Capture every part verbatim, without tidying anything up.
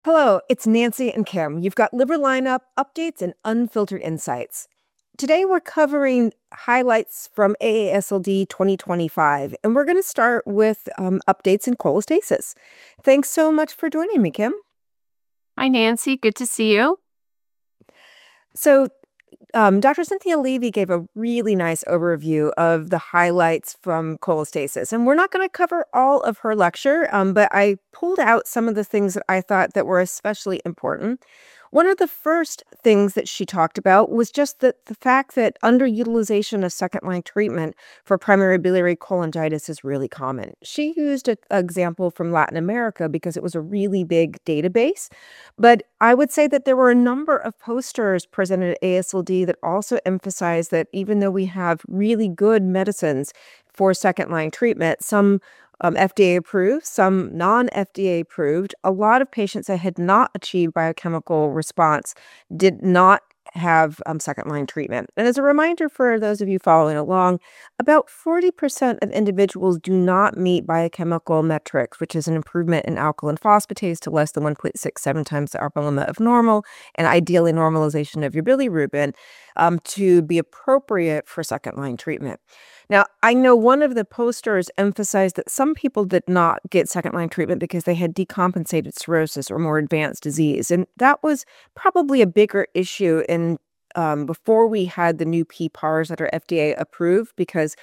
Hello, it's Nancy and Kim. You've got Liver Lineup, updates, and unfiltered insights. Today we're covering highlights from A A S L D twenty twenty-five, and we're going to start with um, updates in cholestasis. Thanks so much for joining me, Kim. Hi, Nancy. Good to see you. So, um, Doctor Cynthia Levy gave a really nice overview of the highlights from cholestasis, and we're not going to cover all of her lecture, um, but I pulled out some of the things that I thought that were especially important. One of the first things that she talked about was just that the fact that underutilization of second-line treatment for primary biliary cholangitis is really common. She used an example from Latin America because it was a really big database, but I would say that there were a number of posters presented at A S L D that also emphasized that even though we have really good medicines for second-line treatment, some um, F D A approved, some non-F D A approved, a lot of patients that had not achieved biochemical response did not have um, second-line treatment. And as a reminder for those of you following along, about forty percent of individuals do not meet biochemical metrics, which is an improvement in alkaline phosphatase to less than one point six seven times the upper limit of normal, and ideally normalization of your bilirubin um, to be appropriate for second-line treatment. Now, I know one of the posters emphasized that some people did not get second-line treatment because they had decompensated cirrhosis or more advanced disease, and that was probably a bigger issue in um, before we had the new P PARs that are F D A approved, because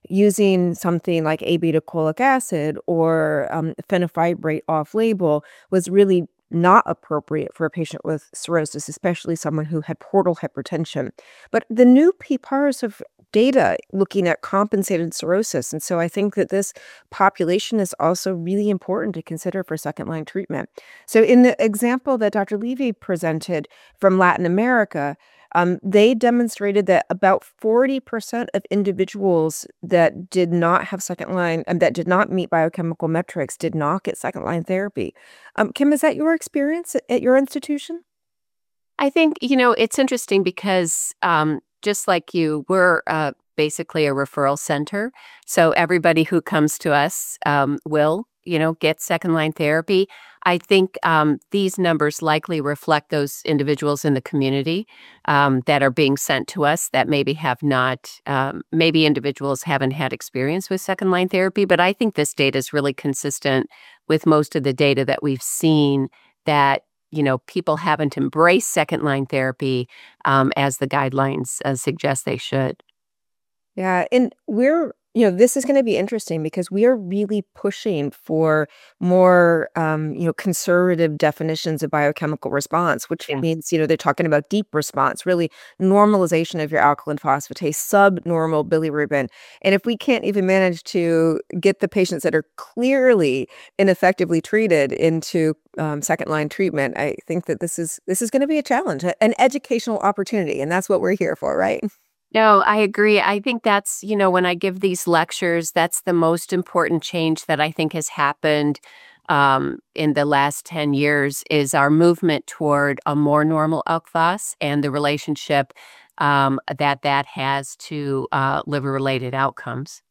using something like abetacolic acid or um, fenofibrate off-label was really not appropriate for a patient with cirrhosis, especially someone who had portal hypertension. But the new P PARs have data looking at compensated cirrhosis, and so I think that this population is also really important to consider for second-line treatment. So in the example that Doctor Levy presented from Latin America, um, they demonstrated that about forty percent of individuals that did not have second line and that did not meet biochemical metrics did not get second line therapy. Um, Kim, is that your experience at at your institution? I think, you know, it's interesting because um, just like you, we're uh, basically a referral center. So everybody who comes to us um, will, you know, get second line therapy. I think um, these numbers likely reflect those individuals in the community um, that are being sent to us that maybe have not, um, maybe individuals haven't had experience with second line therapy. But I think this data is really consistent with most of the data that we've seen that you know, people haven't embraced second line therapy um, as the guidelines uh, suggest they should. Yeah, and we're you know, this is gonna be interesting because we are really pushing for more, um, you know, conservative definitions of biochemical response, which Yeah. means, you know, they're talking about deep response, really normalization of your alkaline phosphatase, subnormal bilirubin. And if we can't even manage to get the patients that are clearly ineffectively treated into um, second line treatment, I think that this is this is gonna be a challenge, a- an educational opportunity, and that's what we're here for, right? No, I agree. I think that's, you know, when I give these lectures, that's the most important change that I think has happened um, in the last ten years is our movement toward a more normal A L K Phos and the relationship um, that that has to uh, liver-related outcomes.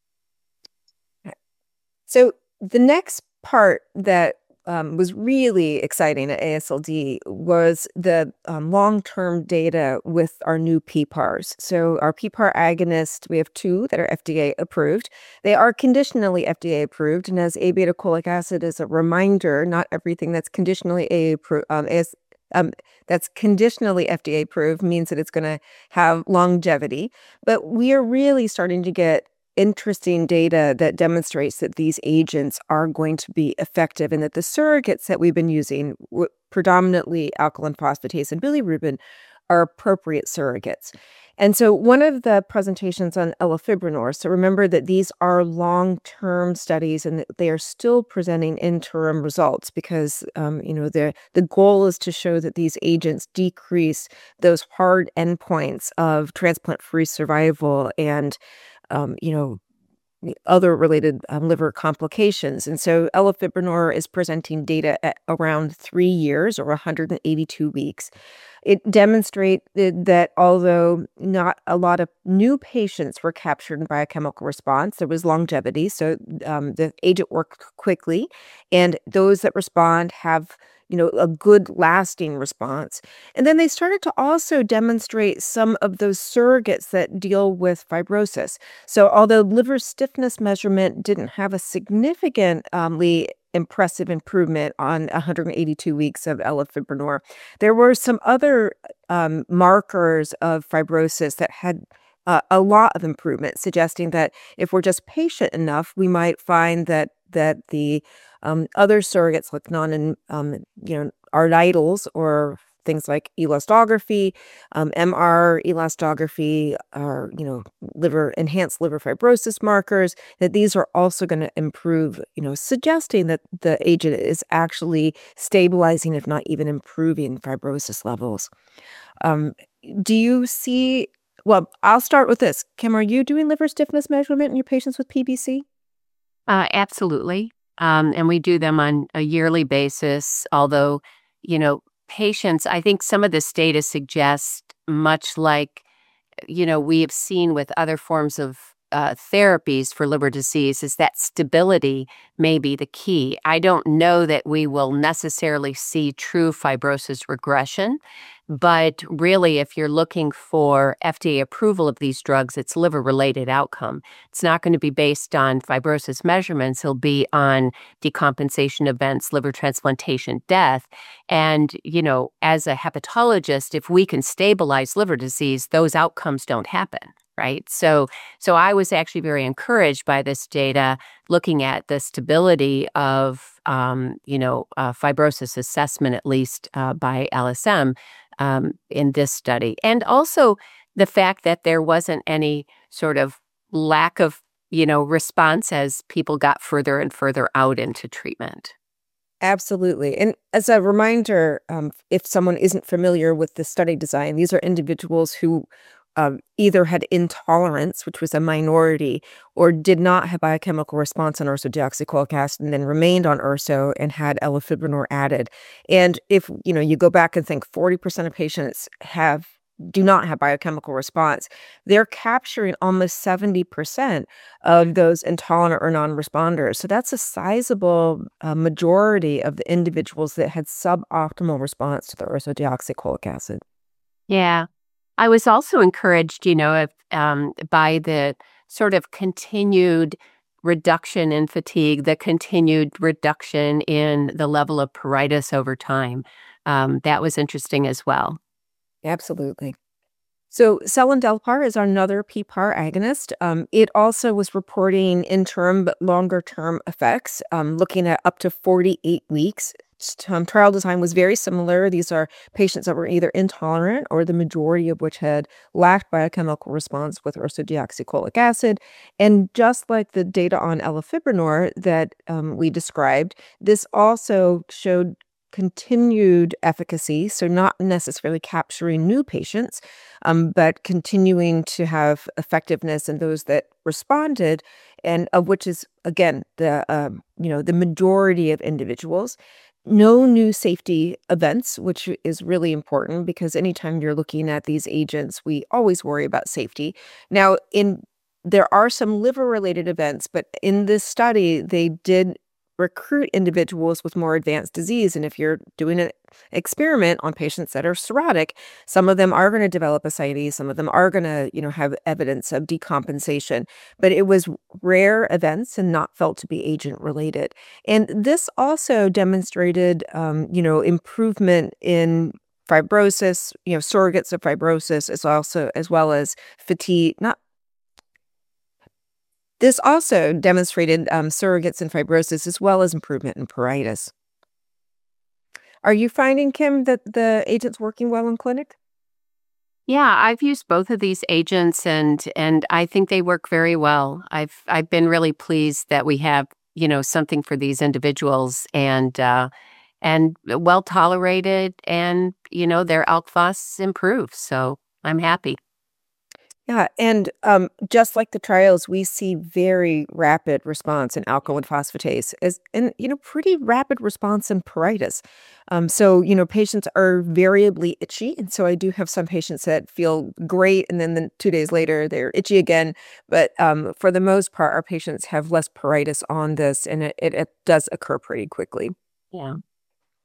So the next part that um, was really exciting at A S L D was the um, long-term data with our new P PARs. So our P PAR agonist, we have two that are F D A approved. They are conditionally F D A approved, and as abetacolic acid is a reminder, not everything that's conditionally A approved um, is um, that's conditionally F D A approved means that it's going to have longevity. But we are really starting to get interesting data that demonstrates that these agents are going to be effective and that the surrogates that we've been using, w- predominantly alkaline phosphatase and bilirubin, are appropriate surrogates. And so one of the presentations on elafibranor, so remember that these are long-term studies and that they are still presenting interim results because, um, you know, the, the goal is to show that these agents decrease those hard endpoints of transplant-free survival and um, you know, the other related um, liver complications. And so elafibranor is presenting data at around three years or one hundred eighty-two weeks. It demonstrated that although not a lot of new patients were captured in biochemical response, there was longevity. So um, the agent worked quickly, and those that respond have you know, a good lasting response. And then they started to also demonstrate some of those surrogates that deal with fibrosis. So although liver stiffness measurement didn't have a significantly impressive improvement on one hundred eighty-two weeks of elafibranor, there were some other um, markers of fibrosis that had uh, a lot of improvement, suggesting that if we're just patient enough, we might find that that the um, other surrogates like non, um, you know, arterials or things like elastography, um, M R elastography, or you know, liver enhanced liver fibrosis markers, that these are also going to improve, you know, suggesting that the agent is actually stabilizing, if not even improving, fibrosis levels. Um, do you see? Well, I'll start with this. Kim, are you doing liver stiffness measurement in your patients with P B C? Uh, absolutely. Um, and we do them on a yearly basis, although, you know, patients, I think some of this data suggests, much like, you know, we have seen with other forms of uh, therapies for liver disease, is that stability may be the key. I don't know that we will necessarily see true fibrosis regression, but really, if you're looking for F D A approval of these drugs, it's liver-related outcome. It's not going to be based on fibrosis measurements. It'll be on decompensation events, liver transplantation, death. And, you know, as a hepatologist, if we can stabilize liver disease, those outcomes don't happen, right? So, so I was actually very encouraged by this data, looking at the stability of, um, you know, uh, fibrosis assessment, at least uh, by L S M um, in this study. And also the fact that there wasn't any sort of lack of, you know, response as people got further and further out into treatment. Absolutely. And as a reminder, um, if someone isn't familiar with the study design, these are individuals who um, either had intolerance, which was a minority, or did not have biochemical response on ursodeoxycholic acid and then remained on urso and had elafibranor added. And if, you know, you go back and think forty percent of patients have do not have biochemical response, they're capturing almost seventy percent of those intolerant or non-responders. So that's a sizable uh, majority of the individuals that had suboptimal response to the ursodeoxycholic acid. Yeah. I was also encouraged, you know, if, um, by the sort of continued reduction in fatigue, the continued reduction in the level of pruritus over time. Um, that was interesting as well. Absolutely. So seladelpar is another P P A R agonist. Um, it also was reporting interim but longer term effects, um, looking at up to forty-eight weeks. Um, trial design was very similar. These are patients that were either intolerant or the majority of which had lacked biochemical response with ursodeoxycholic acid. And just like the data on elafibranor that um, we described, this also showed continued efficacy, so not necessarily capturing new patients, um, but continuing to have effectiveness in those that responded, and of which is, again, the um, you know, the majority of individuals. No new safety events, which is really important because anytime you're looking at these agents, we always worry about safety. Now, in there are some liver-related events, but in this study, they did recruit individuals with more advanced disease. And if you're doing an experiment on patients that are cirrhotic, some of them are going to develop ascites, some of them are going to, you know, have evidence of decompensation. But it was rare events and not felt to be agent related. And this also demonstrated, um, you know, improvement in fibrosis, you know, surrogates of fibrosis, as also as well as fatigue, not This also demonstrated um, surrogates in fibrosis as well as improvement in pruritus. Are you finding, Kim, that the agent's working well in clinic? Yeah, I've used both of these agents and and I think they work very well. I've I've been really pleased that we have, you know, something for these individuals and uh and well tolerated and, you know, their alk phos improves. So I'm happy. Yeah, and um, just like the trials, we see very rapid response in alkaline phosphatase, as and you know, pretty rapid response in pruritus. Um, so you know, patients are variably itchy, and so I do have some patients that feel great, and then the two days later they're itchy again. But um, for the most part, our patients have less pruritus on this, and it, it, it does occur pretty quickly. Yeah.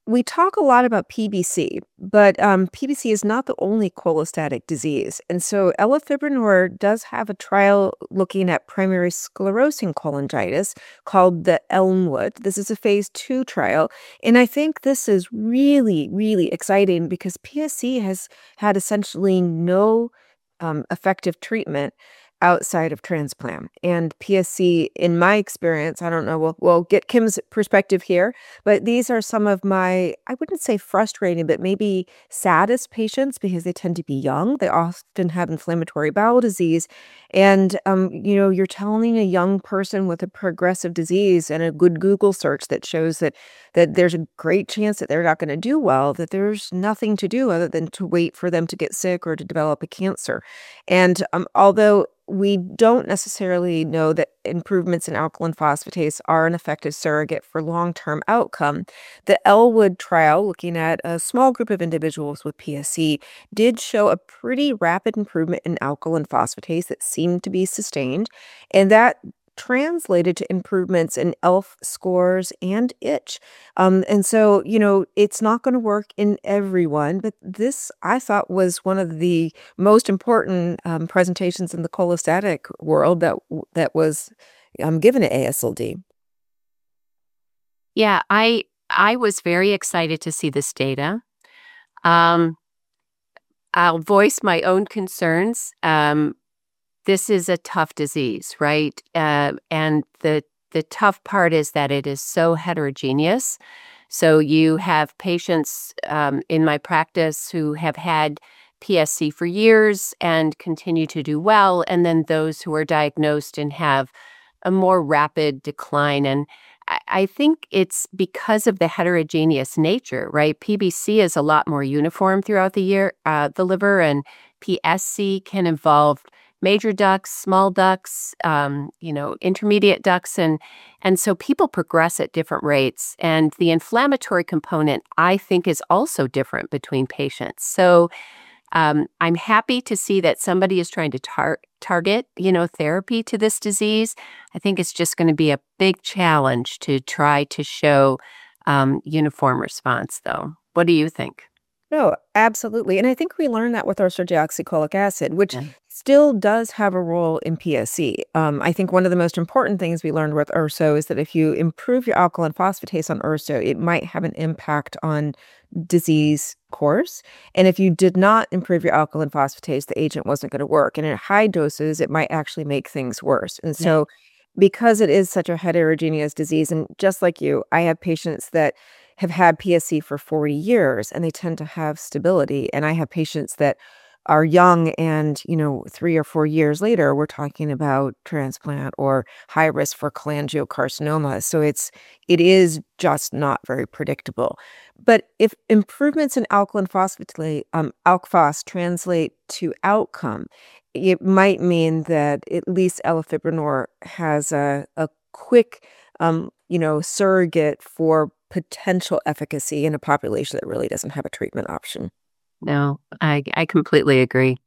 we talk a lot about P B C, but um, P B C is not the only cholestatic disease. And so elafibranor does have a trial looking at primary sclerosing cholangitis called the Elmwood. This is a phase two trial. And I think this is really, really exciting because P S C has had essentially no um, effective treatment outside of transplant. And P S C, in my experience, I don't know, we'll, we'll get Kim's perspective here, but these are some of my, I wouldn't say frustrating, but maybe saddest patients because they tend to be young. They often have inflammatory bowel disease. And, um, you know, you're telling a young person with a progressive disease and a good Google search that shows that that there's a great chance that they're not going to do well, that there's nothing to do other than to wait for them to get sick or to develop a cancer. And um, although we don't necessarily know that improvements in alkaline phosphatase are an effective surrogate for long-term outcome, the Elwood trial, looking at a small group of individuals with P S C, did show a pretty rapid improvement in alkaline phosphatase that seemed to be sustained, and that translated to improvements in E L F scores and itch. Um, and so, you know, it's not going to work in everyone, but this I thought was one of the most important um, presentations in the cholestatic world that that was um, given at A S L D. Yeah, I I was very excited to see this data. Um, I'll voice my own concerns. Um, this is a tough disease, right? Uh, and the the tough part is that it is so heterogeneous. So you have patients um, in my practice who have had P S C for years and continue to do well, and then those who are diagnosed and have a more rapid decline. And I, I think it's because of the heterogeneous nature, right? P B C is a lot more uniform throughout the year, uh, the liver, and P S C can involve major ducts, small ducts, um, you know, intermediate ducts, and and so people progress at different rates. And the inflammatory component, I think, is also different between patients. So um, I'm happy to see that somebody is trying to tar- target, you know, therapy to this disease. I think it's just going to be a big challenge to try to show um, uniform response, though. What do you think? No, absolutely. And I think we learned that with our ursodeoxycholic acid, which Yeah. still does have a role in P S C. Um, I think one of the most important things we learned with urso is that if you improve your alkaline phosphatase on urso, it might have an impact on disease course. And if you did not improve your alkaline phosphatase, the agent wasn't going to work. And at high doses, it might actually make things worse. And Yeah. so, because it is such a heterogeneous disease, and just like you, I have patients that have had P S C for forty years and they tend to have stability. And I have patients that are young and, you know, three or four years later, we're talking about transplant or high risk for cholangiocarcinoma. So it's it is just not very predictable. But if improvements in alkaline phosphatase, um, alk phos translate to outcome, it might mean that at least elafibranor has a, a quick, um, you know, surrogate for potential efficacy in a population that really doesn't have a treatment option. No, I I completely agree.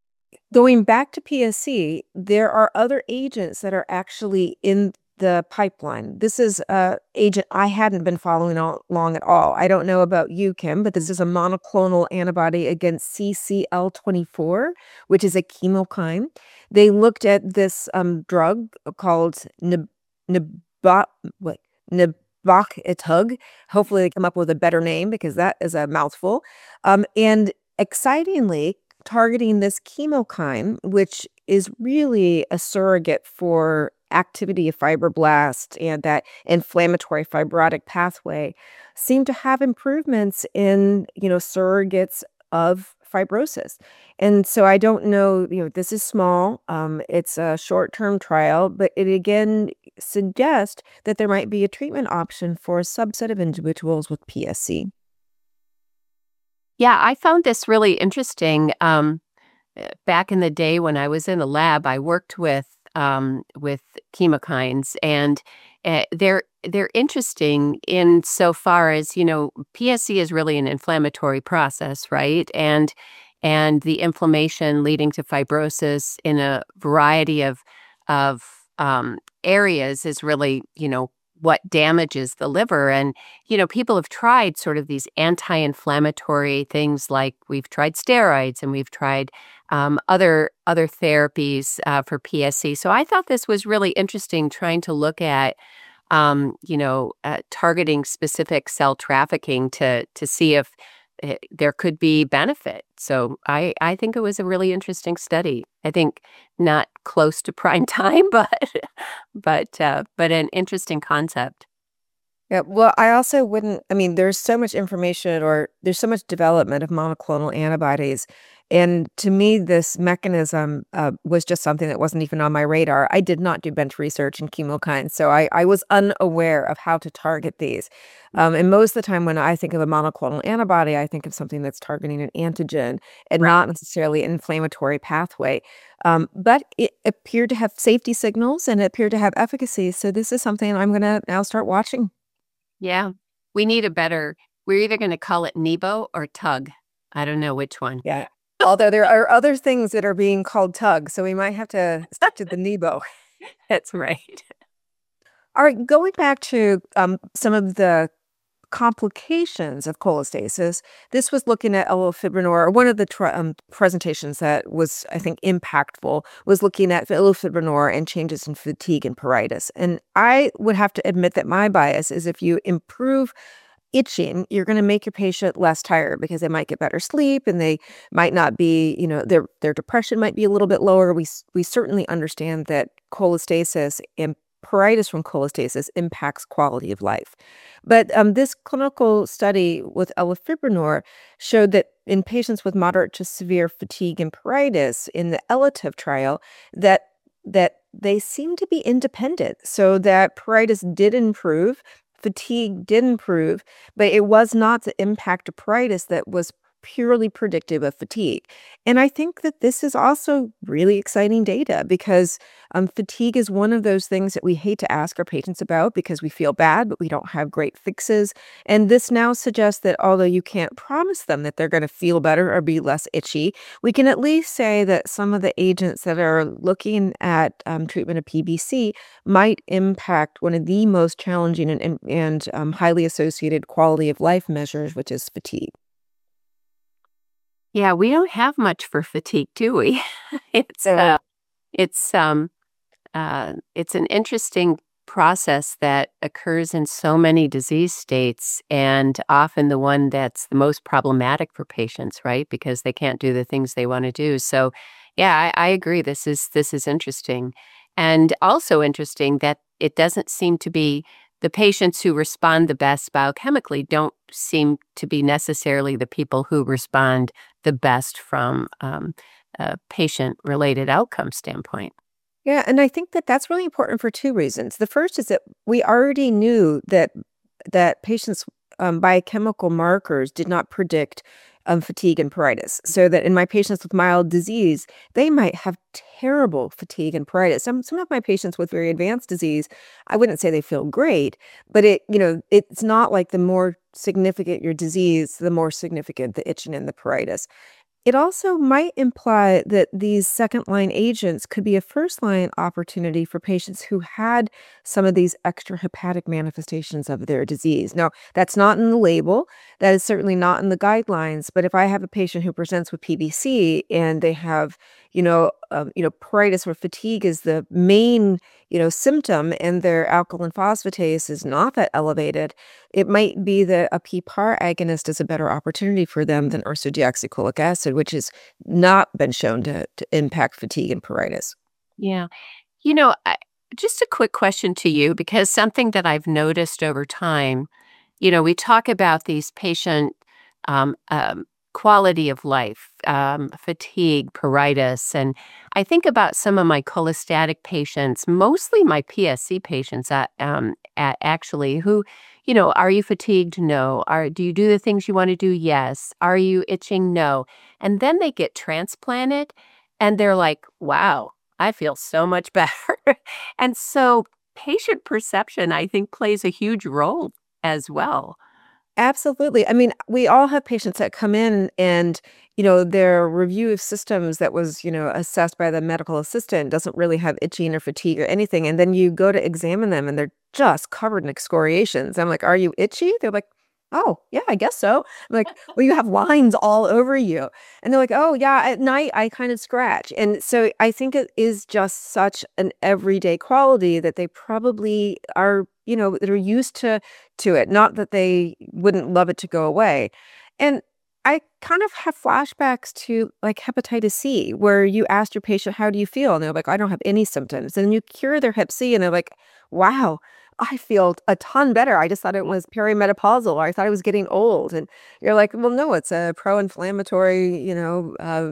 Going back to P S C, there are other agents that are actually in the pipeline. This is a agent I hadn't been following al- along at all. I don't know about you, Kim, but this is a monoclonal antibody against C C L twenty-four, which is a chemokine. They looked at this um, drug called Nib- Nibot, what, Nibokitug. Hopefully they come up with a better name because that is a mouthful. Um, and excitingly, targeting this chemokine, which is really a surrogate for activity of fibroblasts and that inflammatory fibrotic pathway, seem to have improvements in, you know, surrogates of fibrosis. And so I don't know, you know, this is small, um, it's a short-term trial, but it again suggests that there might be a treatment option for a subset of individuals with P S C. Yeah, I found this really interesting. Um, uh, back in the day when I was in the lab, I worked with um, with chemokines, and uh, they're they're interesting in so far as you know, P S C is really an inflammatory process, right? And and the inflammation leading to fibrosis in a variety of of um, areas is really you know what damages the liver. And, you know, people have tried sort of these anti-inflammatory things like we've tried steroids and we've tried um, other other therapies uh, for P S C. So I thought this was really interesting trying to look at, um, you know, uh, targeting specific cell trafficking to to see if uh, there could be benefit. So I, I think it was a really interesting study. I think not close to prime time, but but uh, but an interesting concept. Yeah, well, I also wouldn't I mean, there's so much information or there's so much development of monoclonal antibodies. And to me, this mechanism uh, was just something that wasn't even on my radar. I did not do bench research in chemokines, so I, I was unaware of how to target these. Um, and most of the time, when I think of a monoclonal antibody, I think of something that's targeting an antigen and Right. not necessarily an inflammatory pathway. Um, but it appeared to have safety signals and it appeared to have efficacy. So this is something I'm going to now start watching. Yeah. We need a better, we're either going to call it Nebo or Tug. I don't know which one. Yeah. Although there are other things that are being called tug, so we might have to stick to the Nebo. That's right. All right, going back to um, some of the complications of cholestasis, this was looking at elafibranor, or one of the tr um, presentations that was, I think, impactful, was looking at elafibranor and changes in fatigue and pruritus. And I would have to admit that my bias is if you improve itching, you're going to make your patient less tired because they might get better sleep and they might not be, you know, their their depression might be a little bit lower. We s- we certainly understand that cholestasis and pruritus from cholestasis impacts quality of life. But um, this clinical study with elafibranor showed that in patients with moderate to severe fatigue and pruritus in the ELATIVE trial, that that they seem to be independent, so that pruritus did improve, fatigue did improve, but it was not the impact of pruritus that was purely predictive of fatigue. And I think that this is also really exciting data because um, fatigue is one of those things that we hate to ask our patients about because we feel bad, but we don't have great fixes. And this now suggests that although you can't promise them that they're going to feel better or be less itchy, we can at least say that some of the agents that are looking at um, treatment of P B C might impact one of the most challenging and, and, and um, highly associated quality of life measures, which is fatigue. Yeah, we don't have much for fatigue, do we? It's uh So, it's um uh it's an interesting process that occurs in so many disease states and often the one that's the most problematic for patients, right? Because they can't do the things they want to do. So, yeah, I, I agree. This is this is interesting. And also interesting that it doesn't seem to be the patients who respond the best biochemically don't seem to be necessarily the people who respond the best from um, a patient-related outcome standpoint. yeah, and I think that that's really important for two reasons. The first is that we already knew that that patients' um, biochemical markers did not predict um, fatigue and pruritus. So that in my patients with mild disease, they might have terrible fatigue and pruritus. Some some of my patients with very advanced disease, I wouldn't say they feel great, but it you know it's not like the more significant your disease, the more significant the itching and the pruritus. It also might imply that these second line agents could be a first line opportunity for patients who had some of these extrahepatic manifestations of their disease. Now, that's not in the label, that is certainly not in the guidelines, but if I have a patient who presents with P B C and they have, you know, um, you know, pruritus or fatigue is the main, you know, symptom and their alkaline phosphatase is not that elevated, it might be that a P PAR agonist is a better opportunity for them than ursodeoxycholic acid, which has not been shown to, to impact fatigue and pruritus. Yeah. You know, I, just a quick question to you, because something that I've noticed over time, you know, we talk about these patient um, um, quality of life, um, fatigue, pruritus, and I think about some of my cholestatic patients, mostly my P S C patients, uh, um, a- actually, who, you know, are you fatigued? No. Are do you do the things you want to do? Yes. Are you itching? No. And then they get transplanted, and they're like, wow. I feel so much better. And so patient perception, I think, plays a huge role as well. Absolutely. I mean, we all have patients that come in and, you know, their review of systems that was, you know, assessed by the medical assistant doesn't really have itching or fatigue or anything. And then you go to examine them and they're just covered in excoriations. I'm like, are you itchy? They're like, oh, yeah, I guess so. I'm like, well, you have lines all over you. And they're like, oh, yeah, at night I kind of scratch. And so I think it is just such an everyday quality that they probably are, you know, they're used to to it. Not that they wouldn't love it to go away. And I kind of have flashbacks to like hepatitis C, where you asked your patient, how do you feel? And they're like, I don't have any symptoms. And you cure their hep C and they're like, wow, I feel a ton better. I just thought it was perimenopausal, or I thought I was getting old. And you're like, well, no, it's a pro-inflammatory, you know, uh,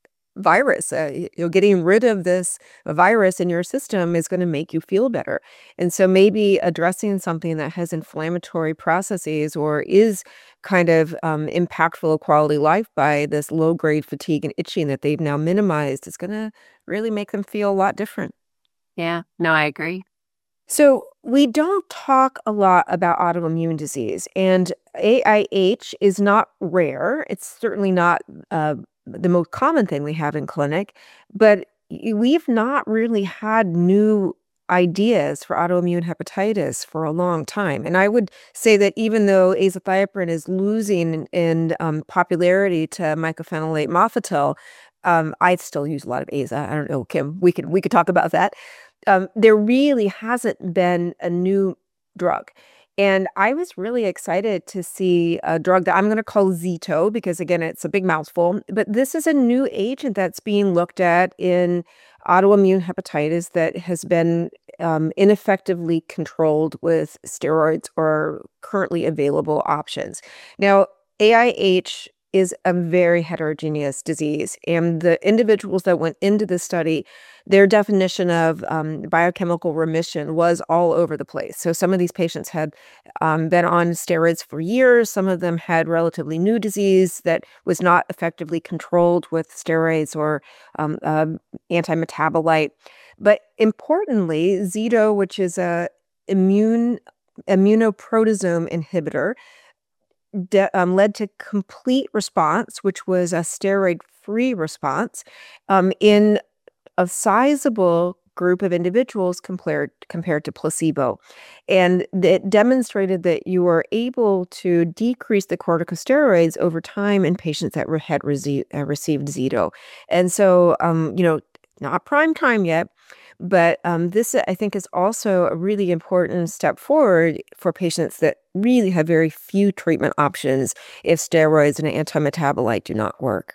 virus. Uh, y- you know, getting rid of this virus in your system is going to make you feel better. And so maybe addressing something that has inflammatory processes or is kind of um, impactful of quality life by this low grade fatigue and itching that they've now minimized is going to really make them feel a lot different. Yeah, no, I agree. So, we don't talk a lot about autoimmune disease, and A I H is not rare. It's certainly not uh, the most common thing we have in clinic, but y- we've not really had new ideas for autoimmune hepatitis for a long time. And I would say that even though azathioprine is losing in, in um, popularity to mycophenolate mofetil, um, I still use a lot of Aza. I don't know, Kim. We could we could talk about that. Um, there really hasn't been a new drug. And I was really excited to see a drug that I'm going to call Zito because, again, it's a big mouthful. But this is a new agent that's being looked at in autoimmune hepatitis that has been um, ineffectively controlled with steroids or currently available options. Now, A I H is a very heterogeneous disease. And the individuals that went into this study, their definition of um, biochemical remission was all over the place. So some of these patients had um, been on steroids for years. Some of them had relatively new disease that was not effectively controlled with steroids or um, um, anti-metabolite. But importantly, Zeto, which is a immune immunoproteasome inhibitor, de- um, led to complete response, which was a steroid-free response, um, in a sizable group of individuals compared compared to placebo. And it demonstrated that you were able to decrease the corticosteroids over time in patients that were, had rece- uh, received Zeto. And so, um, you know, not prime time yet, but um, this, I think, is also a really important step forward for patients that really have very few treatment options if steroids and antimetabolite do not work.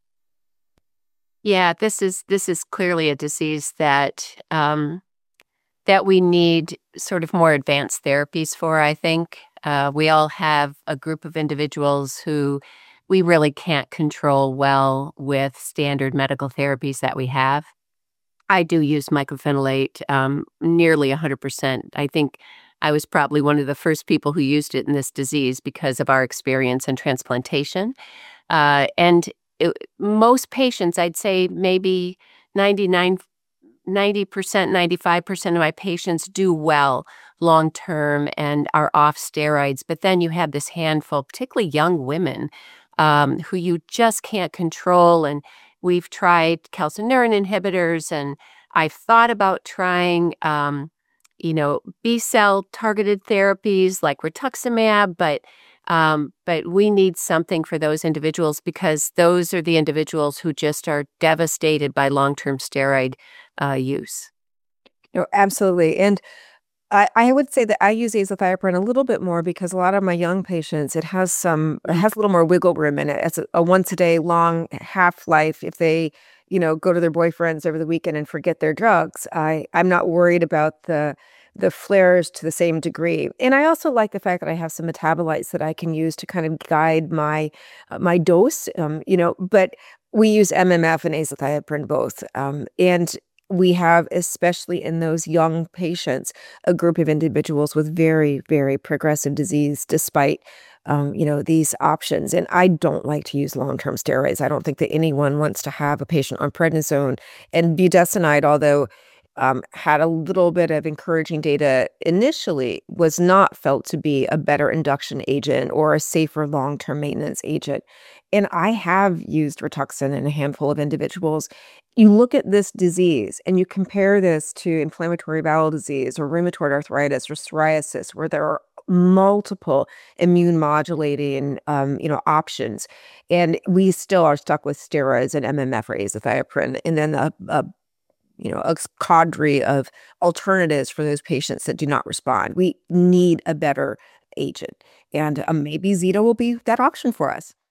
Yeah, this is this is clearly a disease that um, that we need sort of more advanced therapies for. I think uh, we all have a group of individuals who we really can't control well with standard medical therapies that we have. I do use mycophenolate um, nearly one hundred percent. I think I was probably one of the first people who used it in this disease because of our experience in transplantation. Uh, and it, most patients, I'd say maybe ninety-nine, ninety percent, ninety-five percent of my patients do well long term and are off steroids. But then you have this handful, particularly young women, um, who you just can't control. And we've tried calcineurin inhibitors, and I've thought about trying, um, you know, B cell targeted therapies like rituximab, but um, but we need something for those individuals because those are the individuals who just are devastated by long-term steroid uh, use. No, absolutely. And I, I would say that I use azathioprine a little bit more because a lot of my young patients, it has some, it has a little more wiggle room in it. It's a, a once a day long half life. If they, you know, go to their boyfriends over the weekend and forget their drugs, I, I'm not worried about the the flares to the same degree. And I also like the fact that I have some metabolites that I can use to kind of guide my uh, my dose. Um, you know, but we use M M F and azathioprine both, um, and we have, especially in those young patients, a group of individuals with very, very progressive disease despite, um, you know, these options. And I don't like to use long-term steroids. I don't think that anyone wants to have a patient on prednisone and budesonide, although um, had a little bit of encouraging data initially, was not felt to be a better induction agent or a safer long-term maintenance agent. And I have used Rituxan in a handful of individuals. You look at this disease and you compare this to inflammatory bowel disease or rheumatoid arthritis or psoriasis, where there are multiple immune modulating, um, you know, options, and we still are stuck with steroids and M M F or azathioprine, and then a, a you know, a cadre of alternatives for those patients that do not respond. We need a better agent, and um, maybe Zeta will be that option for us.